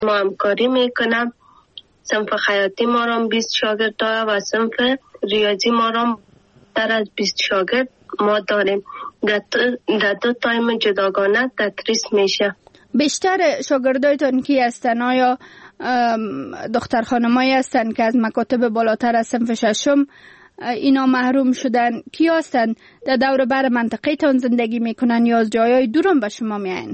ما همکاری میکنم. صنف خیاطی ما را 20 شاگرد داره و صنف ریاضی ما را در از 20 شاگرد ما داریم. در دو تایم جداگانه تدریس میشه. بیشتر شاگردایتان کی هستن؟ آیا دختر خانمایی هستن که از مکاتب بالاتر از صنف ششم اینا محروم شدن؟ کی هستن در دور بر منطقه تان زندگی میکنن یا از جایای دورم به شما میاین؟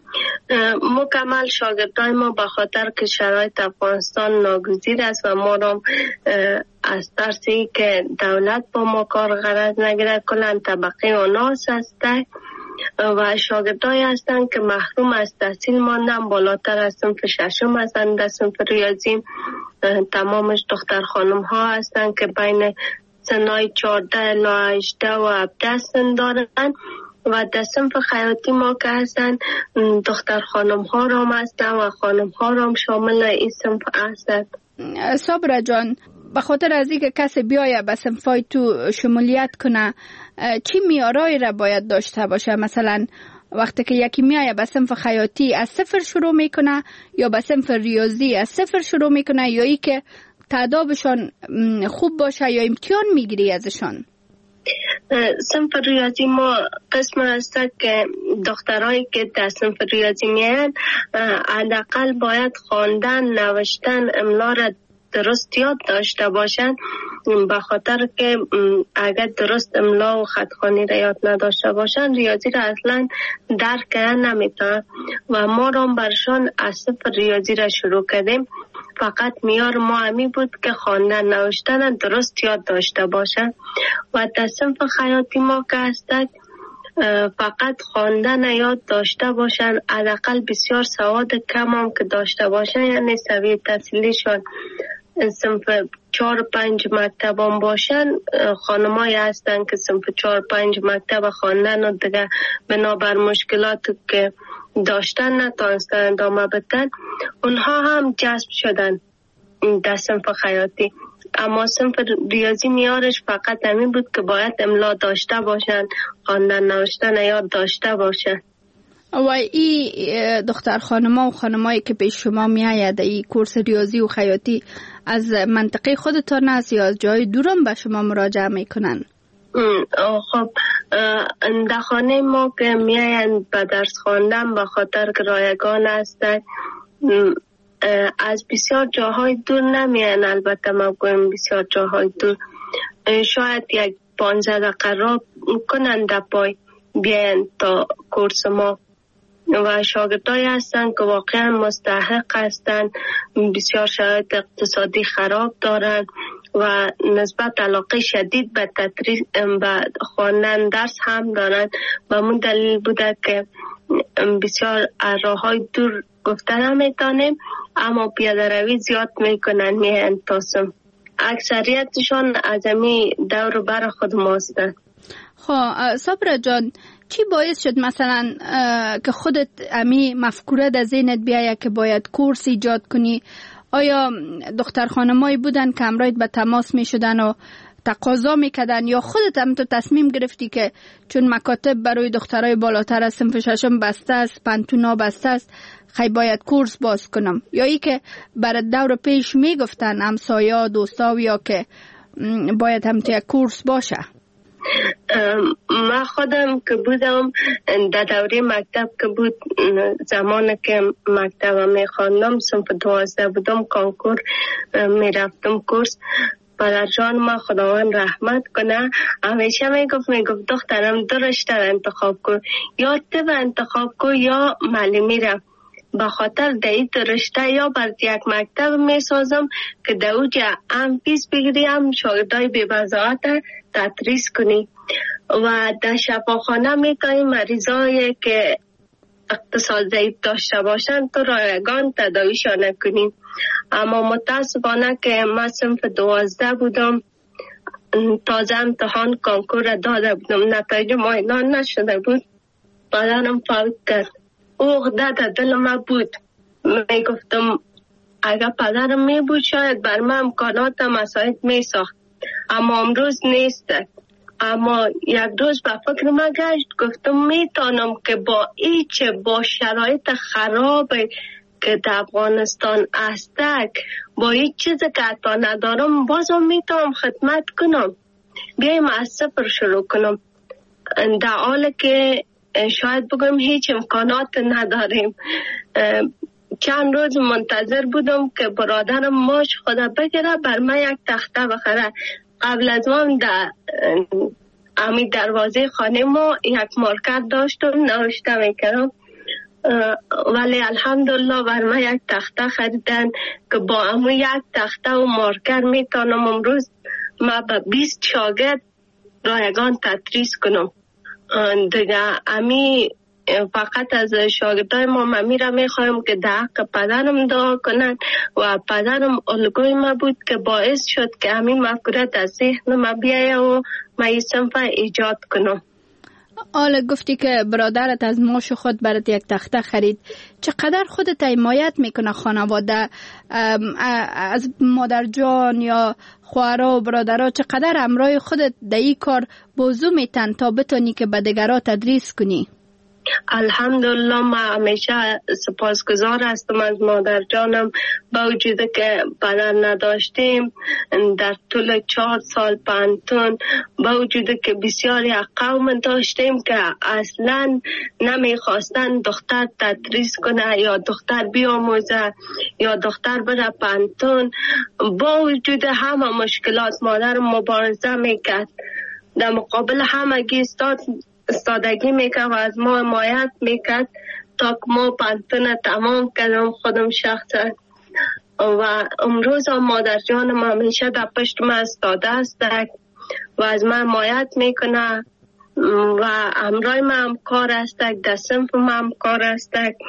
مکمل شاگردای ما به خاطر که شرایط افغانستان ناگزیر است و ما را از ترسی که دولت با ما کار غرض نگیره کلن طبقه آناس هسته و شاگردای هستند که محروم از تحصیل ماندن بالاتر از صنف ششم هستند. در صنف ریاضی تمامش دختر خانم ها هستند که بین سنای 14 الی 18 و 17 سن دارند و در صنف خیاطی ما که هستند دختر خانم ها را هستند و خانم ها را شامل این صنف هستند. صبرا جان، به خاطر از اینکه کسی بیایه به صنفای تو شمولیت کنه چی معیارایی را باید داشته باشه؟ مثلا وقتی که یکی میایه به صنف خیاطی از صفر شروع میکنه یا به صنف ریاضی از صفر شروع میکنه یا ای که تادابشان خوب باشه یا امتحان میگیری ازشان؟ صنف ریاضی ما قسم هست که دخترایی که در صنف ریاضی میان حداقل باید خواندن، نوشتن، املا را درست یاد داشته باشن، به خاطر که اگر درست املا و خطخوانی را یاد نداشته باشن ریاضی را اصلا درک کردن نمیتونن و ما را برشان از صفر ریاضی را شروع کردیم. فقط معیار ما همی بود که خواندن نوشتن درست یاد داشته باشن و در صنف خیاطی ما که هستند فقط خواندن یاد داشته باشن، حداقل بسیار سواد کم هم که داشته باشن، یعنی سویه تحصیلیشان صنف 4-5 مکتب هم باشن. خانمایی هستن که صنف 4-5 مکتب خواندن و دیگه بنابر مشکلات که داشتن نتانستن ادامه بدن، اونها هم جذب شدن در صنف خیاطی. اما صنف ریاضی میارش فقط همین بود که باید املا داشته باشن، خواندن نوشتن یاد داشته باشن. و این دختر خانما و خانمایی که پیش شما میآید این کورس ریاضی و خیاطی از منطقه خودتان است یا از جای دورم به شما مراجعه میکنن؟ خب در خانه ما که میآیند به درس خواندن به خاطر که رایگان هستند از بسیار جاهای دور نمیان. البته ما گویم بسیار جاهای دور، شاید 15 دقیقه را کنند در پای بیاین تا کورس ما و شاگردایی هستند که واقعا مستحق هستند، بسیار شرایط اقتصادی خراب دارند و نسبت علاقه شدید به تدریس به خواندن درس هم دارند و من دلیل بوده که بسیار راههای دور گفته نمیتونیم اما پیاده روی زیاد میکنن میهن تاسم. اکثریتشان از امی دور بر خود ما هستند. خب صبرا جان، چی باعث شد مثلا که خودت امی مفکوره در ذهنت بیایه که باید کورس ایجاد کنی؟ آیا دختر خانمایی بودن که همراهت به تماس می شدن و تقاضا می کردن یا خودت هم تو تصمیم گرفتی که چون مکاتب برای دخترای بالاتر از صنف ششم بسته است، پنتونا بسته است، خیلی باید کورس باز کنم؟ یا ای که برای دور پیش می گفتن همسایا دوستا یا که باید هم یک کورس باشه؟ من خودم که بودم در دوره مکتب که بود، زمان که مکتب می خواندم صنف 12 بودم، کانکور می رفتم کورس. پدر جان ما خداوند رحمت کنه همیشه می گفت دخترم دو رشته انتخاب کن، یا طب انتخاب کن یا معلمی را، به خاطر دایی دو رشته یا بر یک مکتب می سازم که دوجه هم پیس بگیری هم شاگردای بی بضاعت تدریس کنی و در شفاخانه می کنی مریضایی که اقتصاد ضعیف داشته باشند تو رایگان تداویشان کنیم. اما متاسفانه که من صنف 12 بودم، تازه امتحان کانکور داده بودم، نتایج ما اعلان نشده بود، پدرم فوت کرد. عقده در دل من بود، می گفتم اگر پدرم می بود شاید بر من امکانات مساعد می ساخت، اما امروز نیست. اما یک روز به فکر من گشت، گفتم میتونم که با شرایط خراب که در افغانستان هستک با هیچ چیز که حتی ندارم بازم میتونم خدمت کنم. بیایم از صفر شروع کنم در حالی که شاید بگم هیچ امکانات نداریم. چند روز منتظر بودم که برادرم ماش خدا بگیره بر من یک تخته بخره. قبل از من در امی دروازه خانه ما یک مارکر داشتم نوشته میکردم، ولی الحمدلله بر من یک تخته خریدن که با امو یک تخته و مارکر میتونم امروز ما به 20 شاگرد رایگان تدریس کنم. دیگه امی فقط از شاگردای ما را میخوایم که در حق پدرم دعا کنن و پدرم الگوی ما بود که باعث شد که همین مفکورت از ذهن ما بیایه و ما این صنف ایجاد کنم. حالا گفتی که برادرت از ماش خود برات یک تخته خرید. چقدر خودت حمایت میکنه خانواده از مادر جان یا خواهرها و برادرها؟ چقدر همراه خودت در این کار بازو میتن تا بتونی که به دیگرها تدریس کنی؟ الحمدلله ما همیشه سپاسگزار هستم از مادر جانم. با وجود که پدر نداشتیم در طول 4 سال پانتون، با وجود که بسیاری قوم داشتیم که اصلا نمیخواستن دختر تدریس کنه یا دختر بیاموزه یا دختر بره پانتون. با وجود همه مشکلات مادر مبارزه میکرد، در مقابل همگی استادگی میکرد و از ما حمایت میکرد تا که ما پانتون تمام کردم خودم شخصا. و امروز مادر جانم همیشه در پشت ما استاده است و از من حمایت میکنه و همراه ما هم کار است، در صنف ما هم کار است.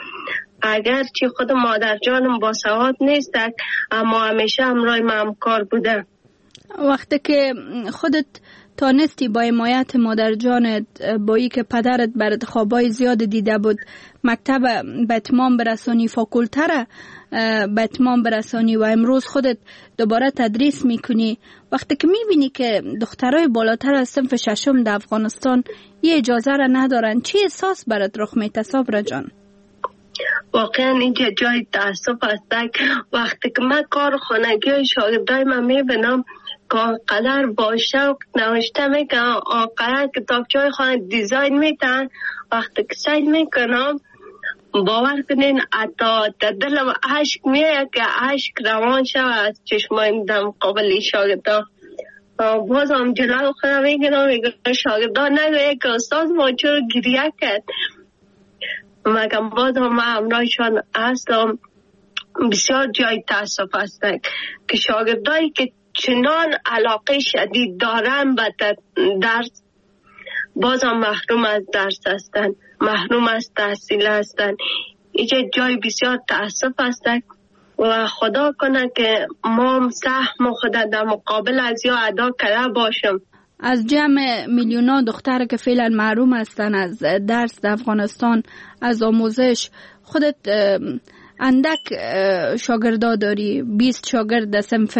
اگرچه خود مادر جانم با سواد نیست اما همیشه همراه ما هم کار بوده. وقتی که خودت تانستی با حمایت مادر جانت، با ای که پدرت برات خوابای زیاد دیده بود، مکتب به اتمام برسانی، فاکولته را به اتمام برسانی و امروز خودت دوباره تدریس میکنی، وقتی که میبینی که دخترای بالاتر از صنف 6 در افغانستان یه اجازه را ندارن، چی احساس برات رخ میده صبرا جان؟ واقعا اینجا جای تاسف است. وقتی که من کار خانگی شاگردای من میبینم که آنقدر با شوق نوشته میکنن، آنقدر کتابچه‌های خانه دیزاین میتن، وقتی که سیل میکنم باور کنین حتی در دلم عشق میاد که عشق روان شود از چشمایم در مقابل شاگردا. باز هم جلال خودم میگنم شاگردا نگویه که استاد ما چرا گریه کرد، مگم باز هم همراهشان هستم. بسیار جای تاسف است که شاگردایی که چنان علاقه شدید دارن به درس باز هم محروم از درس هستن، محروم از تحصیل هستن. اینجا جای بسیار تاسف است و خدا کنه که ما سهم خود در مقابل از یا ادا کرده باشم. از جمع میلیونا دختر که فعلا محروم هستن از درس در افغانستان، از آموزش، خودت اندک شاگردا داری، 20 شاگرد در صنف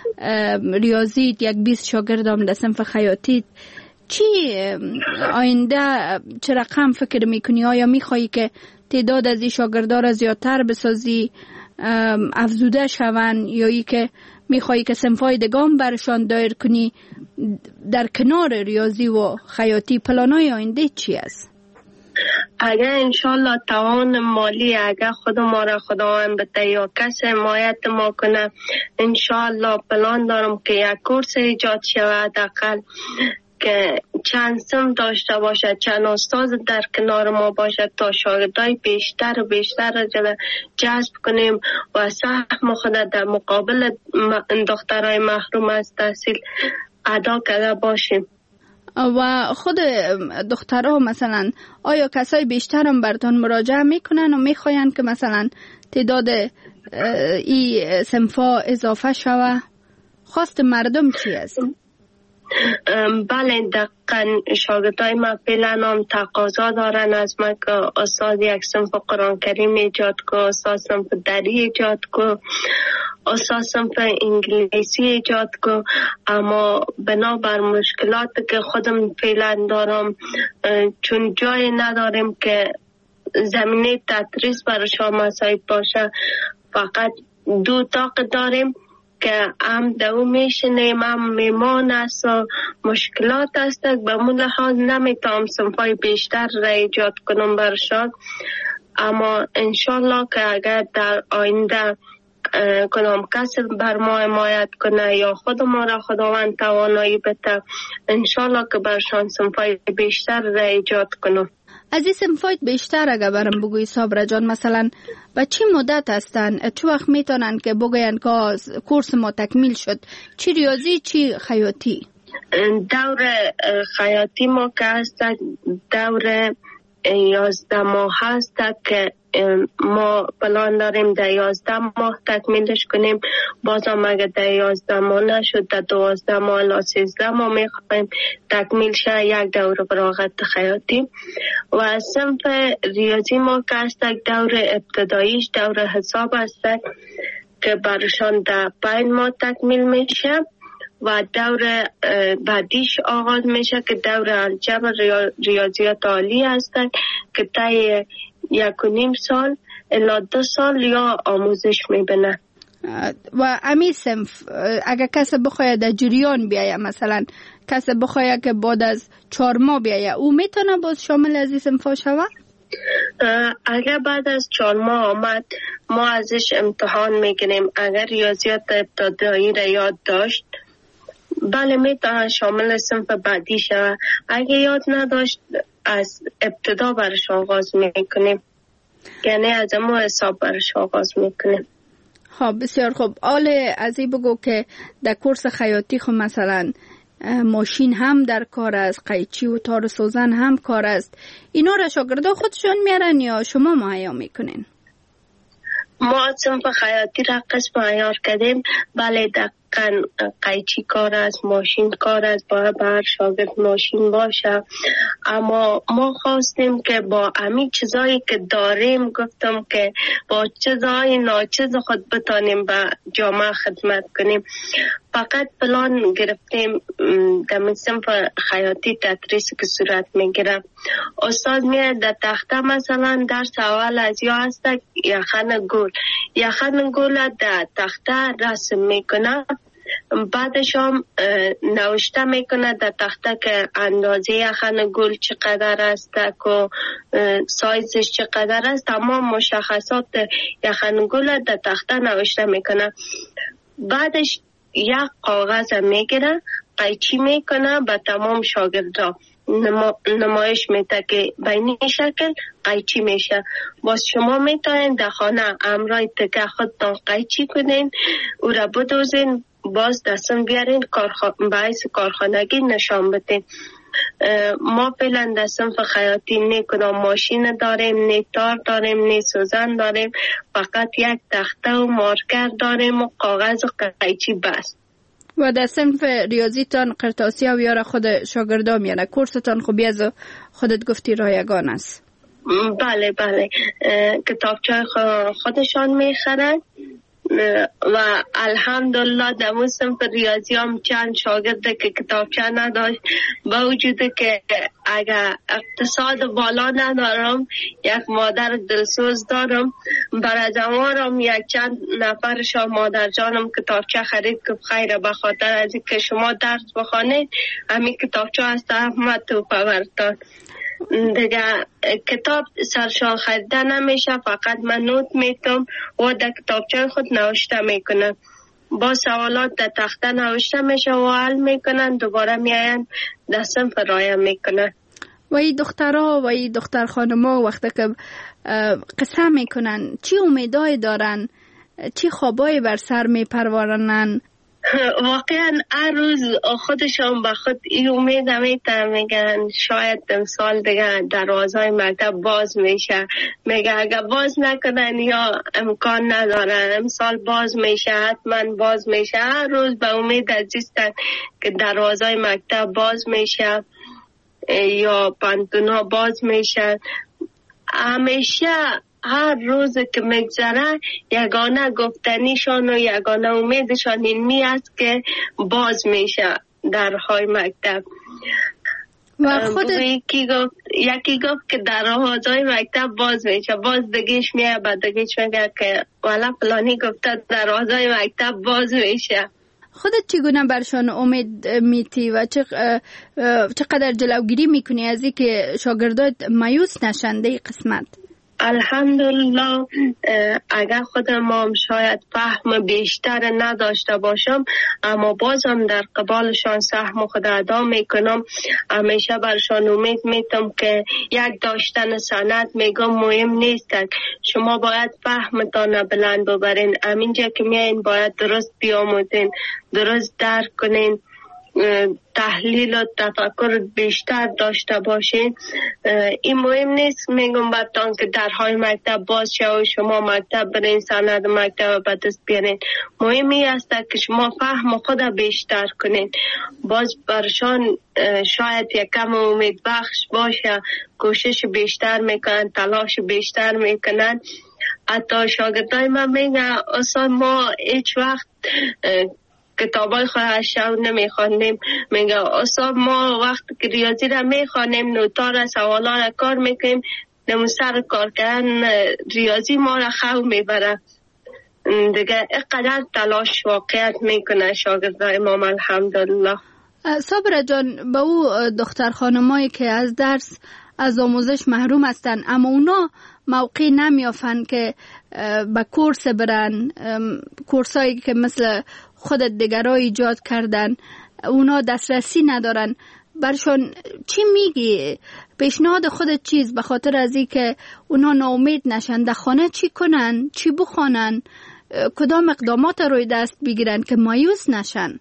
ریاضی، 20 شاگرد هم در صنف خیاطی. چی آینده چه رقم فکر میکنی؟ آیا میخوایی که تعداد از این شاگردا را زیادتر بسازی، افزوده شون، یا ای که میخوایی که صنفای دگام برشان دایر کنی در کنار ریاضی و خیاطی؟ پلانای آینده چی است؟ اگر انشالله توان مالی اگر خود ما را خداوند بده یا کس حمایت ما کنه، انشالله پلان دارم که یک کورس ایجاد شود، اقل که چند صنف داشته باشد، چند استاد در کنار ما باشد تا شاگردای بیشتر و بیشتر جذب کنیم و سهم خود در مقابل دخترای محروم از تحصیل ادا کرده باشیم. و خود دخترها مثلا آیا کسای بیشتر هم براتون مراجعه میکنن و میخواین که مثلا تعداد ای صنفا اضافه شوه؟ خواست مردم چی است؟ بله دقیقا شاگردای ما فعلا هم تقاضا دارن از ما که استاد یک صنف قرآن کریم ایجاد کو، استاد صنف دری ایجاد کو، استاد صنف انگلیسی ایجاد کو. اما بنابر مشکلات که خودم فعلا دارم، چون جای نداریم که زمینه تدریس برایشان مساعد باشه. فقط 2 اتاق داریم که هم دو میشنیم هم میمان است و مشکلات است. به مون لحاظ نمیتونم صنفای بیشتر را ایجاد کنم برشان، اما انشالله که اگر در آینده کدام کسی بر ما حمایت کنه یا خود ما را خداوند توانایی بده، انشالله که برشان صنفای بیشتر را ایجاد کنم. از این صنفای بیشتر اگر برم بگوی صابره جان، مثلا به چی مدت هستن؟ چه وقت میتونن که بگوین که کورس ما تکمیل شد؟ چی ریاضی چی خیاطی؟ دور خیاطی ما که هست دور 11 ماه هست که ما پلان داریم در 11 ماه تکمیلش کنیم. بازم اگر در 11 ماه نشد در 12 ماه الا 13 ماه میخوایم تکمیل شه یک دوره فراغت خیاطی. و صنف ریاضی ما که هست دور ابتداییش دور حساب هست که برشان در 5 ماه تکمیل میشه و دور بعدیش آغاز میشه که دور الجبر ریاضیات عالی هستن که طی 1.5 سال الا 2 سال یا آموزش میبینه. و امی صنف اگر کسی بخواید در جریان بیایه، مثلا کسی بخواید که بعد از 4 ماه بیایه، او میتونه باز شامل از این صنف شود؟ اگر بعد از 4 ماه آمد ما ازش امتحان میگیریم. اگر ریاضیات ابتدایی را یاد داشت بله میتونه شامل صنف بعدی شود. اگه یاد نداشت از ابتدا برش آغاز میکنیم، یعنی از امو حساب برش آغاز میکنیم. خب بسیار خوب. آله از این بگو که در کورس خیاطی خب مثلا ماشین هم در کار است، قیچی و تار سوزن هم کار است، اینا را شاگردا خودشون میارن یا شما مهیا میکنین؟ ما صنف خیاطی را قسم عیار کردیم. بله دقیقاً قیچی کار است، ماشین کار است، باید بر شاگرد ماشین باشه. اما ما خواستیم که با همین چیزایی که داریم گفتم که با چیزای ناچیز خود بتانیم به جامعه خدمت کنیم. فقط پلان گرفتیم در صنف خیاطی تدریسی که صورت میگیره. استاد میاد در تخته مثلا درس اول از یا هست یخن گل در تخته رسم میکنه، بعدش هم نوشته میکنه در تخته که اندازه یخن گل چقدر است و سایزش چقدر است. تمام مشخصات یخن گل در تخته نوشته میکنه. بعدش یک کاغذ میگیره قیچی میکنه به تمام شاگردا نمایش میده که بینی شکل قیچی میشه. باز شما میتونین در خانه امرای تکه خودتان قیچی کنین، او را بدوزین، باز دستم بیارین باعث کارخانگی نشان بدین. ما فعلا در صنف خیاطی نه کدام ماشین داریم، نه تار داریم، نه سوزن داریم، فقط یک تخته و مارکر داریم و کاغذ و قیچی بس. و در صنف ریاضیتان قرطاسی و یار خود شاگردا میانه، کورستان خوبی از خودت گفتی رایگان است؟ بله کتابچه خودشان میخرن و الحمدلله در صنف ریاضی هم چند شاگرده که کتابچه نداشت، با وجود که اگر اقتصاد بالا ندارم یک مادر دلسوز دارم، برای زمانم یک چند نفرشان مادر جانم کتابچه خرید که خیره به خاطر از که شما درس بخوانید همین کتابچه هست احمد تو پورتان دیگه کتاب سرشان خریده نمیشه، فقط من نوت میتم و در کتابچه خود نوشته میکنم. با سوالات در تخته نوشته میشه و حل میکنن، دوباره میاین در صنف رایه میکنن. و این دخترها و این دختر خانما وقتی که قصه میکنن چی امیدای دارن، چی خوابای بر سر میپرورنن؟ واقعا هر روز خودشان به خود این امید میتن، میگن شاید امسال دیگه دروازهای مکتب باز میشه، میگه اگر باز نکنن یا امکان نداره امسال باز میشه، حتما باز میشه. هر روز به امید عزیزتن که دروازهای مکتب باز میشه یا پانتونا باز میشه. همیشه هر روز که میگذره یگانه گفتنیشان و یگانه امیدشان این است که باز میشه درهای مکتب. و خودت یکی گفت که در حوزه مکتب باز میشه، باز دگیش میه، بعد دگیش میگه که والا فلانی گفته در حوزه مکتب باز میشه. خودت چگونه برشان امید میتی و چقدر جلوگیری میکنی از این که شاگردات مایوس نشن در قسمت؟ الحمدلله اگر خودم شاید فهم بیشتر نداشته باشم، اما بازم در قبالشان سهم خود ادا میکنم. همیشه برشان امید میتم که یک داشتن سند میگم مهم نیست، شما باید فهمتان بلند ببرین، همینجا که میاین باید درست بیاموزین، درست درک کنین، تحلیل و تفکر بیشتر داشته باشین. این مهم نیست میگم برتان که درهای مکتب باز شد و شما مکتب برین، سند مکتب به دست بیارین. مهمی است که شما فهم خود بیشتر کنین. باز برشان شاید یکم امید بخش باشه، کوشش بیشتر میکنن، تلاش بیشتر میکنن. حتی شاگردای من میگن اصلا ما هیچ وقت کتابای خود شو نمیخوانیم. میگه استاد ما وقت که ریاضی را میخوانیم، نوتا را سوالا را کار میکنیم، نمو سر کار کردن ریاضی ما را خو میبره. دیگه اقدر تلاش واقعیت میکنه شاگردای ما. الحمدلله. صابره جان، به او دختر خانمایی که از درس از آموزش محروم هستن اما اونا موقع نمیافن که به کورس برن، کورسایی که مثل خودت دیگرها ایجاد کردن، اونا دسترسی ندارن، برشان چی میگی؟ پیشنهاد خودت چیز به خاطر از این که اونا ناامید نشن؟ در خانه چی کنن؟ چی بخونن؟ کدام اقدامات روی دست بگیرن که مایوس نشن؟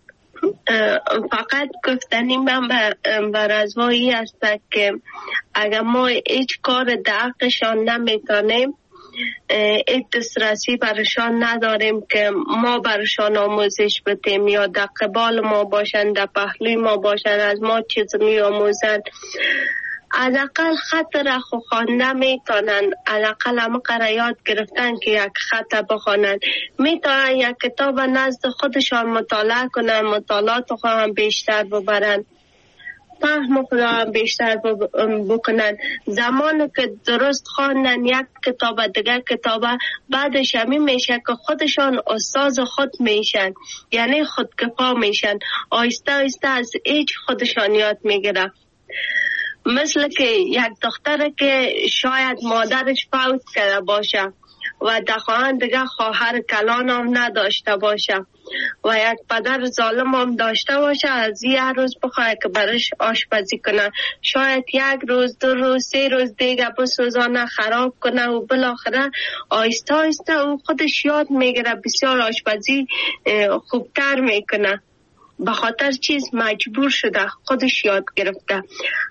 فقط گفتنی من بر ازوایی است که اگر ما هیچ کار دقیقشان نمیتونیم، این دسترسی برشان نداریم که ما برشان آموزش بدیم یا در قبال ما باشن، در پهلوی ما باشن، از ما چیز می آموزن، از اقل خط را خوانده میتونن، از اقل همه قرار یاد گرفتن که یک خط بخوانن، میتونن یک کتاب نزد خودشان مطالعه کنن، مطالعات خواهم بیشتر ببرن، فهم خودم بیشتر بکنن. زمانی که درست خواندن یک کتاب دیگر کتاب، بعدش همین میشه که خودشان استاد خود میشن، یعنی خودکفا میشن، آیسته آیسته از هیچ خودشان یاد میگیرن. مثل که یک دختره که شاید مادرش فوت کرده باشه و در خانه دیگه خواهر کلان هم نداشته باشه و یک پدر ظالم هم داشته باشه، از یه روز بخواه که برش آشپزی کنه، شاید یک روز، 2 روز، 3 روز دیگه بسوزانه، خراب کنه و بالاخره آیسته آیسته او خودش یاد میگیره، بسیار آشپزی خوبتر میکنه. به خاطر چیز مجبور شده، خودش یاد گرفته.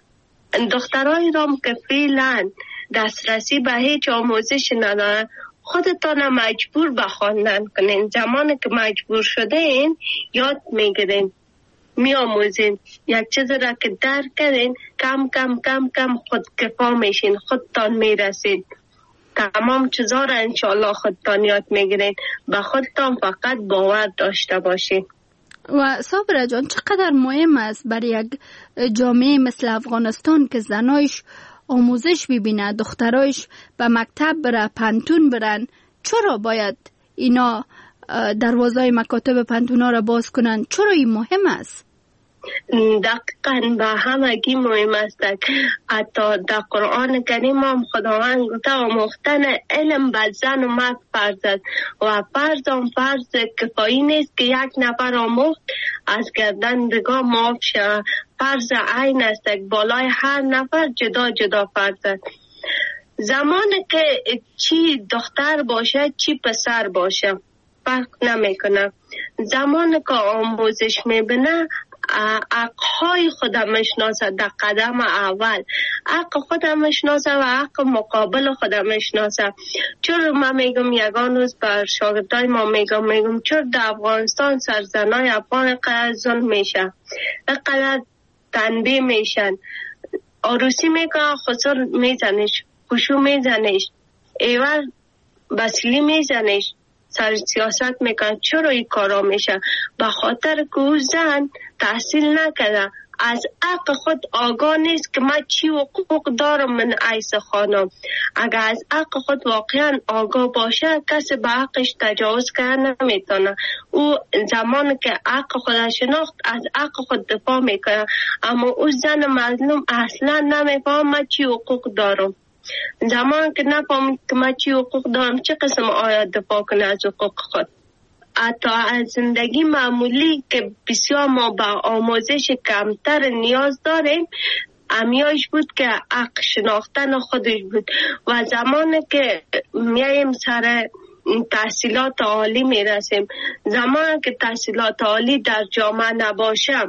دخترای رام که فعلا دسترسی به هیچ آموزش ندارن، خودتان مجبور به خواندن کنین. زمانی که مجبور شده این یاد میگیرین، میآموزین، یک چیز را که درک کردین کم کم کم کم خودکفا میشین، خودتان میرسین، تمام چیزا را انشالله خودتان یاد میگیرین. به خودتان فقط باور داشته باشین. و صابره جان، چقدر مهم است برای یک جامعه مثل افغانستان که زنایش آموزش ببینه، دخترایش به مکتب بره، پنتون برن، چرا باید اینا دروازه مکاتب پنتونا را باز کنن؟ چرا این مهم است؟ دقیقاً به همگی مهم است. حتی در قرآن کریم هم خداوند گفته آموختن علم بر زن و مرد فرض است و فرض کفایی نیست که یک نفر آموخت از گردن دیگه معاف شود. فرض عین است، بالای هر نفر جدا جدا فرض است. زمانی که چی دختر باشه چی پسر باشه فرق نمیکنه، زمانی که آموزش میبینه حقهای خودم میشناسه، در قدم اول حق خودم میشناسه و حق مقابل خودم میشناسه. چرا من میگم یگان روز بر شاگردای ما میگم چرا در افغانستان سرزنای افغان قدر ظلم میشه، قدر تنبیه میشن، عروسی میکنه خسر میزنش، خوشو میزنش، ایوار بسیلی میزنش، سر سیاست میکنه. چرا این کارا میشه؟ به خاطر که او زن تحصیل نکرده، از حق خود آگاه نیست که من چی حقوق دارم من عیس خانم. اگر از حق خود واقعا آگاه باشه کسی به حقش تجاوز کردن نمیتونه. او زمانی که حق خود شناخت از حق خود دفاع میکنه، اما او زن مظلوم اصلا نمیفهم من چی حقوق دارم. زمان که نفهمید که من چی حقوق دارم چه قسم آیا دفاع کنه از حقوق خود. حتی از زندگی معمولی که بسیار ما به آموزش کمتر نیاز داریم، امیاش بود که حق شناختن خودش بود. و زمانی که میایم سر تحصیلات عالی میرسیم، زمانی که تحصیلات عالی در جامعه نباشه،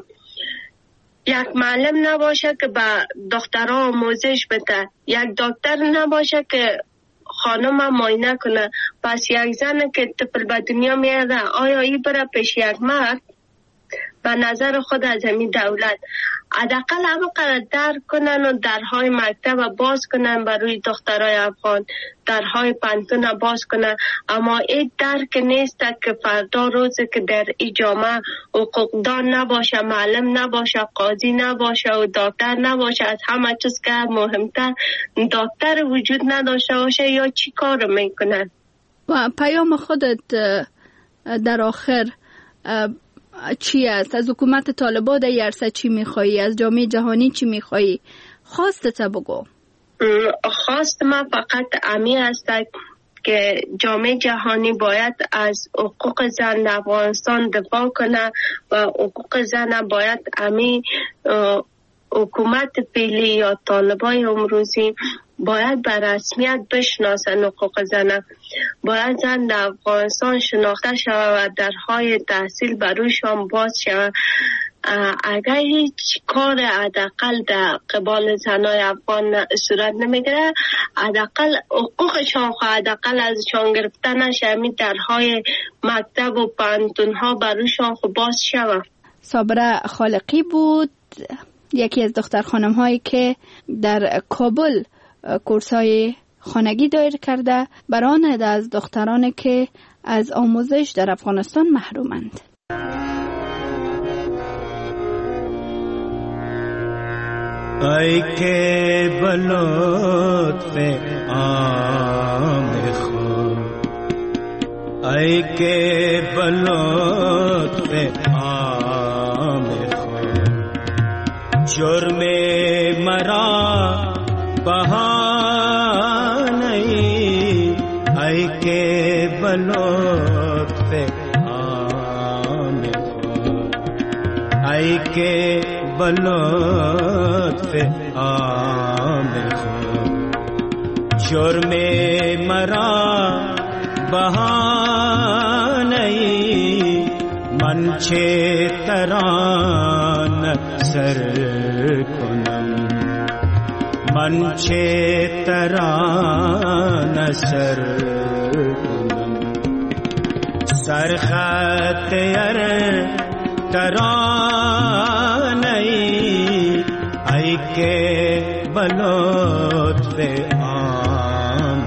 یک معلم نباشه که به دخترها آموزش بده، یک دکتر نباشه که خانم معاینه کنه، پس یک زن که طفل به دنیا میاره آیا این بره پیش یک مرد؟ به نظر خود از همین دولت حداقل همه درک کنن و درهای مکتب باز کنن برای دخترای افغان، درهای پانتون باز کنن. اما این درک نیست که فردا روزی که در این جامعه حقوقدان نباشه، معلم نباشه، قاضی نباشه و دکتر نباشه، از همه چیز که مهمتر دکتر وجود نداشته باشه، یا چی کار میکنن؟ و پیام خودت در آخر چی است؟ از حکومت طالبان در عرصه چی میخوایی؟ از جامعه جهانی چی میخوایی؟ خواستت بگو. خواست من فقط امی است که جامعه جهانی باید از حقوق زن در افغانستان دفاع کنه و حقوق زن باید امی حکومت فعلی یا طالبای امروزی باید به رسمیت بشناسن حقوق زن. باید زن در افغانستان شناخته شود و درهای تحصیل برویشان باز شود. اگر هیچ کار حداقل در قبال زنای افغان صورت نمیگیره، حداقل حقوقشان حداقل ازشان گرفته نشه، همین درهای مکتب و پانتونها برویشان باز شود. صابره خالقی بود، یکی از دختر خانم هایی که در کابل کورس های خانگی دایر کرده برای از دخترانی که از آموزش در افغانستان محرومند. ای که بلطف عام خود، ای که بلطف عام خود، جرم مرا بهانه ای که بلطف عام خود، ای که بلطف عام خود، جرم مرا بهانه ای، من چه تران سر کنم، من چه تران سر کنم، سرخط ترانه ای که بلطف عام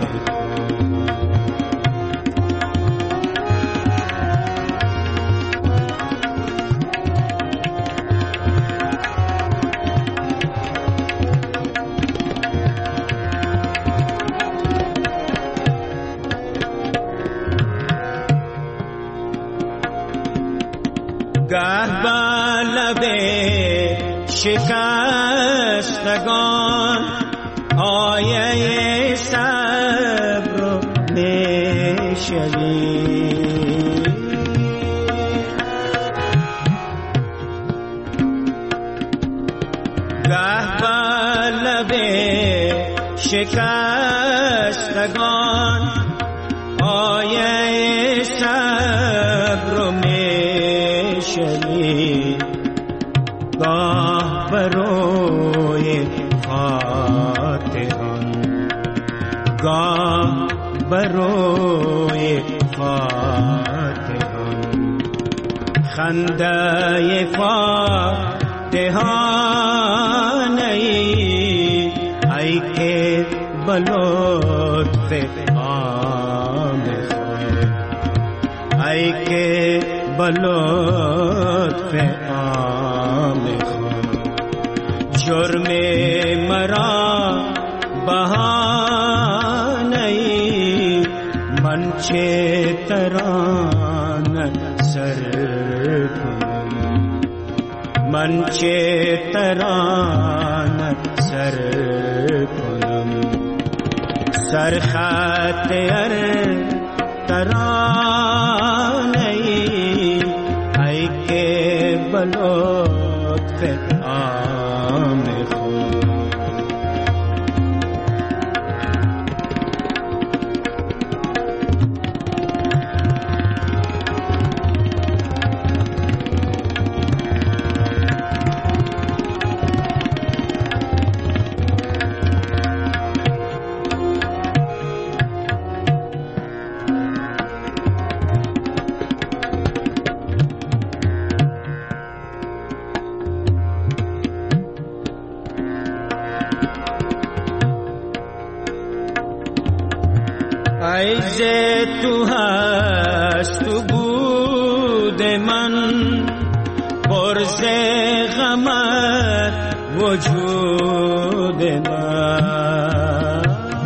گه با لب شکستگان آیه صبر میشوی، گه با لب شکستگان آیه صبر میشوی، گاه بروی فاتحان، گاه بروی فاتحان، خنده فاتحان ای که بلطف عام خود، ای که بلطف عام خود، جرم مرا بهانه‌ای من چه ترانه سر کنم من چه ترانه سر کنم سرخط ترانه‌ای ای که بلطف عام خود عیز تو هست تو بود من پرز غمت وجود من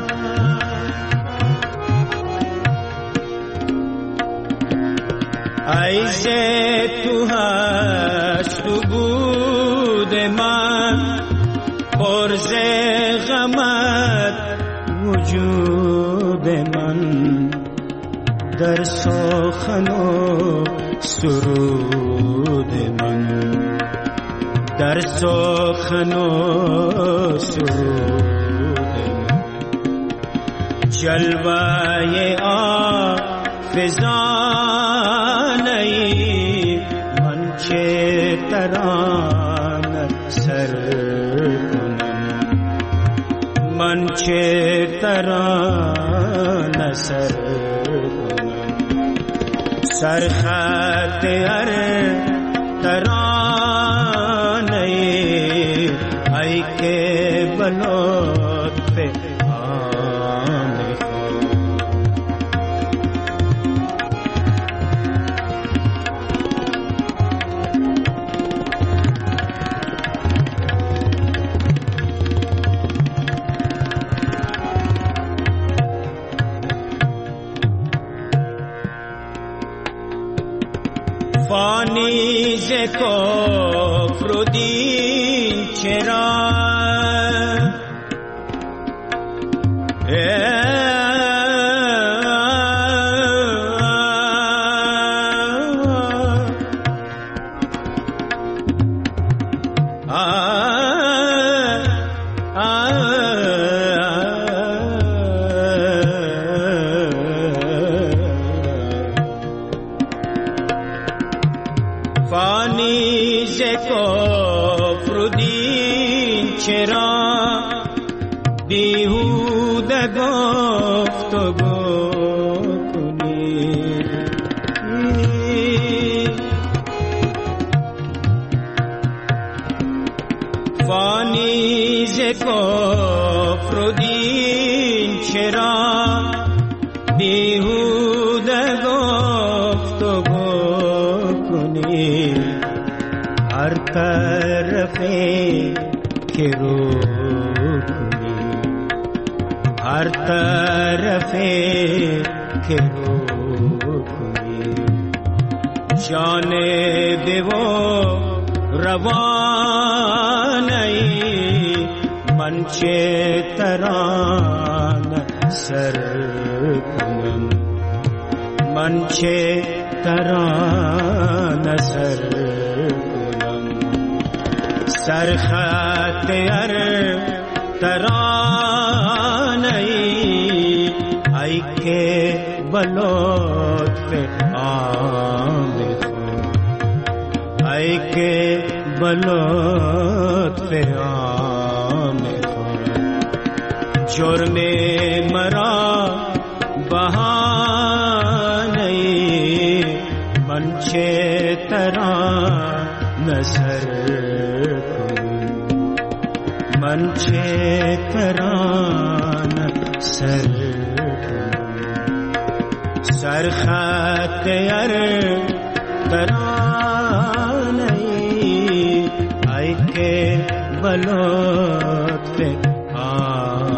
عیز تو هست تو بود من پرز غمت وجود من در سخن و سرود من در سخن و سرود من جلوه آفزانه‌ای من چه ترانه سر کنم من چه ترانه سر کنم سرخط ترانه‌ای ای که بلطف عام خود فانی ز کفر و دین چرا فانی ز کفر و دین چرا بیهوده گفتگو کنی فانی ز کفر و دین چرا بیهوده گفتگو کنی هر طرفی که رو کنی هر طرفی که رو کنی جانب و روانه‌ای من چه ترانه سر کنم من چه ترانه سر کنم سرخط ترانه‌ای ای که بلطف عام خود ای که بلطف عام خود جرم مرا بهانه‌ای من چه ترانه سر کنم من چه ترانه سر کنم سرخط ترانه‌ای ای که بلوت